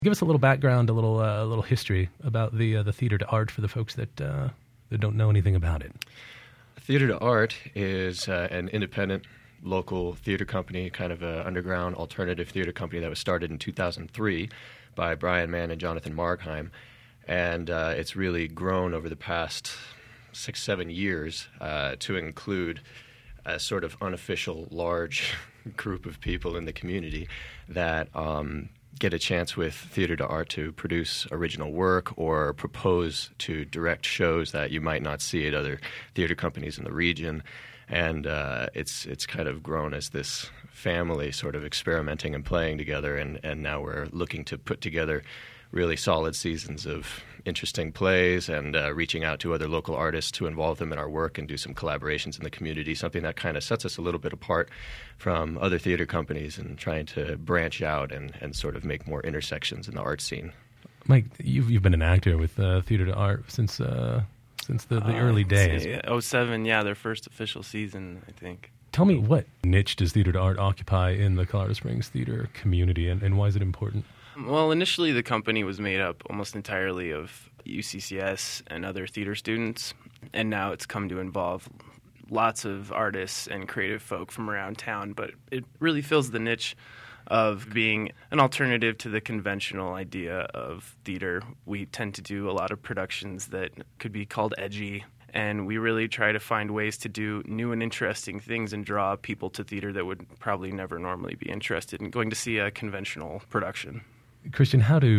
Give us a little background, a little history about the Theater to Art for the folks that don't know anything about it. Theater to Art is an independent local theater company, kind of an underground alternative theater company that was started in 2003 by Brian Mann and Jonathan Markheim. And it's really grown over the past 6-7 years to include a sort of unofficial large group of people in the community that get a chance with Theater to Art to produce original work or propose to direct shows that you might not see at other theater companies in the region. And it's kind of grown as this family sort of experimenting and playing together, and now we're looking to put together really solid seasons of interesting plays and reaching out to other local artists to involve them in our work and do some collaborations in the community, something that kind of sets us a little bit apart from other theater companies and trying to branch out and sort of make more intersections in the art scene. Mike, you've been an actor with Theater to Art since the early days. 2007, yeah, their first official season, I think. Tell me, what niche does Theater to Art occupy in the Colorado Springs theater community, and why is it important? Well, initially the company was made up almost entirely of UCCS and other theater students, and now it's come to involve lots of artists and creative folk from around town, but it really fills the niche of being an alternative to the conventional idea of theater. We tend to do a lot of productions that could be called edgy, and we really try to find ways to do new and interesting things and draw people to theater that would probably never normally be interested in going to see a conventional production. Christian,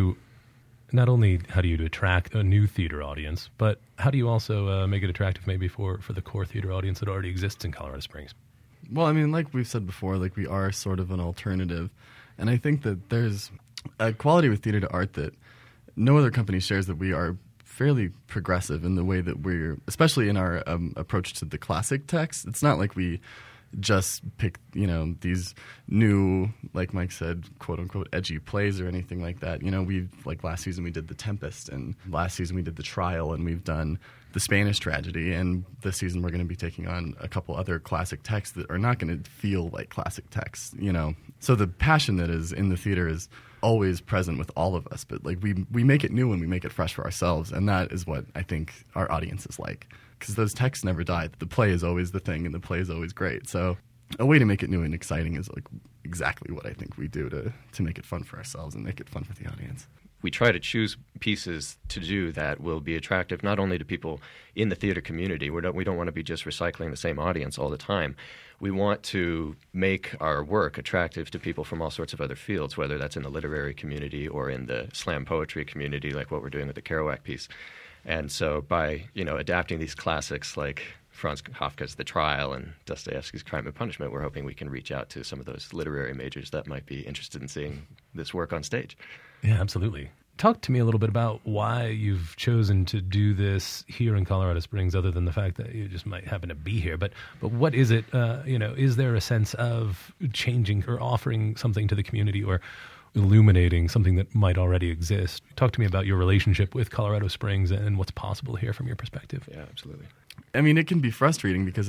not only how do you attract a new theater audience, but how do you also make it attractive maybe for the core theater audience that already exists in Colorado Springs? Well, I mean, like we've said before, like we are sort of an alternative. And I think that there's a quality with Theater to Art that no other company shares, that we are fairly progressive in the way that we're, especially in our approach to the classic text. It's not like we just pick, these new, like Mike said, quote unquote, edgy plays or anything like that. Like last season we did The Tempest, and last season we did The Trial, and we've done The Spanish Tragedy, and this season we're going to be taking on a couple other classic texts that are not going to feel like classic texts, So the passion that is in the theater is always present with all of us, but like we make it new and we make it fresh for ourselves, and that is what I think our audience is like. Because those texts never die. The play is always the thing, and the play is always great. So a way to make it new and exciting is like exactly what I think we do to make it fun for ourselves and make it fun for the audience. We try to choose pieces to do that will be attractive not only to people in the theater community. We don't want to be just recycling the same audience all the time. We want to make our work attractive to people from all sorts of other fields, whether that's in the literary community or in the slam poetry community, like what we're doing with the Kerouac piece. And so by, adapting these classics like Franz Kafka's The Trial and Dostoevsky's Crime and Punishment, we're hoping we can reach out to some of those literary majors that might be interested in seeing this work on stage. Yeah, absolutely. Talk to me a little bit about why you've chosen to do this here in Colorado Springs, other than the fact that you just might happen to be here. But what is it, is there a sense of changing or offering something to the community or illuminating something that might already exist? Talk to me about your relationship with Colorado Springs and what's possible here from your perspective. Yeah, absolutely. I mean, it can be frustrating because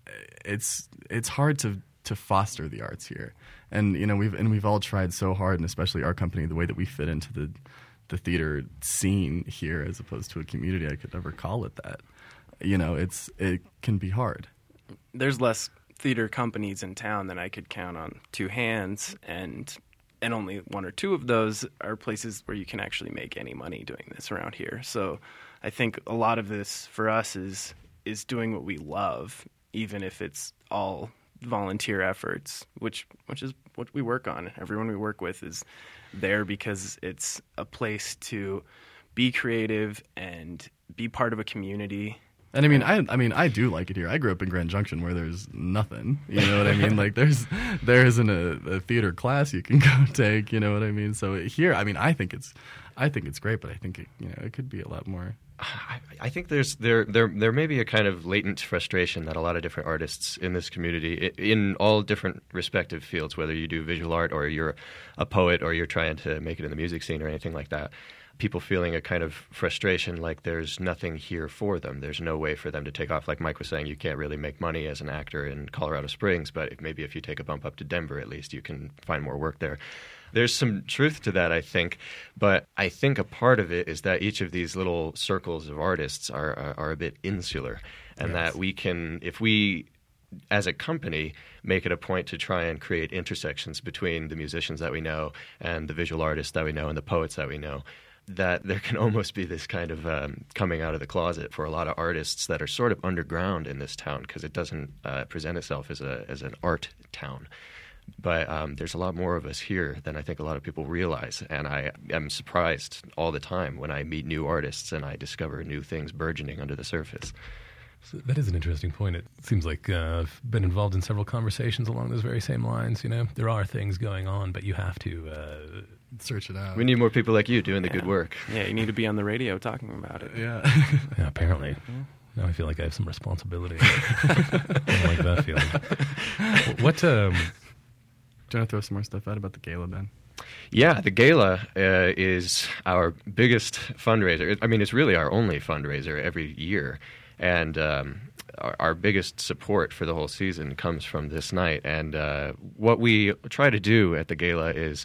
it's hard to foster the arts here, and we've all tried so hard, and especially our company, the way that we fit into the theater scene here as opposed to a community. I could never call it that. It can be hard. There's less theater companies in town than I could count on two hands, and only one or two of those are places where you can actually make any money doing this around here. So I think a lot of this for us is doing what we love, even if it's all volunteer efforts, which is what we work on. Everyone we work with is there because it's a place to be creative and be part of a community. And I do like it here. I grew up in Grand Junction where there's nothing. You know what I mean? Like there isn't a theater class you can go take. You know what I mean? So here, I think it's great, but I think it could be a lot more. I think there may be a kind of latent frustration that a lot of different artists in this community, in all different respective fields, whether you do visual art or you're a poet or you're trying to make it in the music scene or anything like that, people feeling a kind of frustration like there's nothing here for them. There's no way for them to take off. Like Mike was saying, you can't really make money as an actor in Colorado Springs, but maybe if you take a bump up to Denver, at least you can find more work there. There's some truth to that, I think. But I think a part of it is that each of these little circles of artists are a bit insular. And that we can, if we, as a company, make it a point to try and create intersections between the musicians that we know and the visual artists that we know and the poets that we know, that there can almost be this kind of coming out of the closet for a lot of artists that are sort of underground in this town because it doesn't present itself as an art town. But there's a lot more of us here than I think a lot of people realize, and I am surprised all the time when I meet new artists and I discover new things burgeoning under the surface. So that is an interesting point. It seems like I've been involved in several conversations along those very same lines. You know, there are things going on, but you have to search it out. We need more people like you doing the good work. Yeah, you need to be on the radio talking about it. Yeah. Yeah, apparently. Now I feel like I have some responsibility. I don't like that feeling. What? Do you want to throw some more stuff out about the gala, Ben? Yeah, the gala is our biggest fundraiser. I mean, it's really our only fundraiser every year. And our biggest support for the whole season comes from this night. And what we try to do at the gala is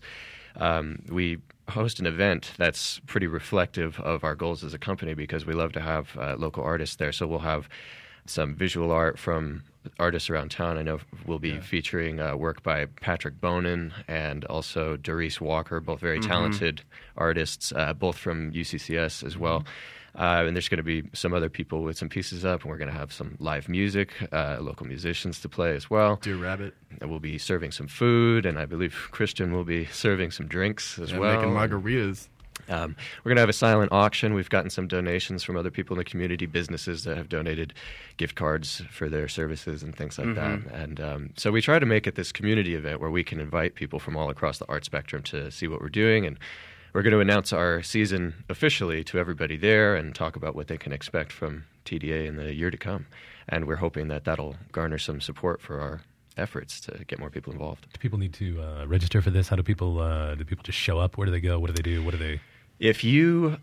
we host an event that's pretty reflective of our goals as a company because we love to have local artists there. So we'll have some visual art from artists around town. I know we'll be featuring work by Patrick Bonin and also Doris Walker, both very talented artists, both from UCCS as well. And there's going to be some other people with some pieces up, and we're going to have some live music, local musicians to play as well. Dear Rabbit. And we'll be serving some food, and I believe Christian will be serving some drinks as well. Making margaritas. We're going to have a silent auction. We've gotten some donations from other people in the community, businesses that have donated gift cards for their services and things like that. And so we try to make it this community event where we can invite people from all across the art spectrum to see what we're doing. And we're going to announce our season officially to everybody there and talk about what they can expect from TDA in the year to come. And we're hoping that that'll garner some support for our efforts to get more people involved. Do people need to register for this? How do people just show up? Where do they go? What do they do? What do they... If you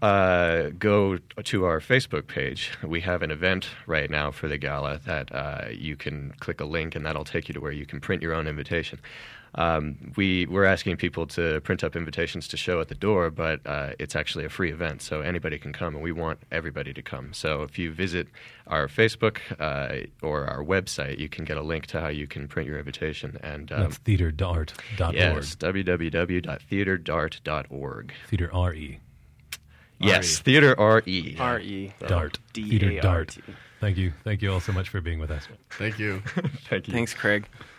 go to our Facebook page, we have an event right now for the gala that you can click a link and that'll take you to where you can print your own invitation. We're asking people to print up invitations to show at the door, but it's actually a free event, so anybody can come, and we want everybody to come. So if you visit our Facebook or our website, you can get a link to how you can print your invitation. And that's theaterdart.org. Yes, www.theaterdart.org. Theater R-E. Yes, Theater R-E. R-E. Dart. D-A-R-T. Theater Dart. Thank you all so much for being with us. Thank you. Thank you. Thanks, Craig.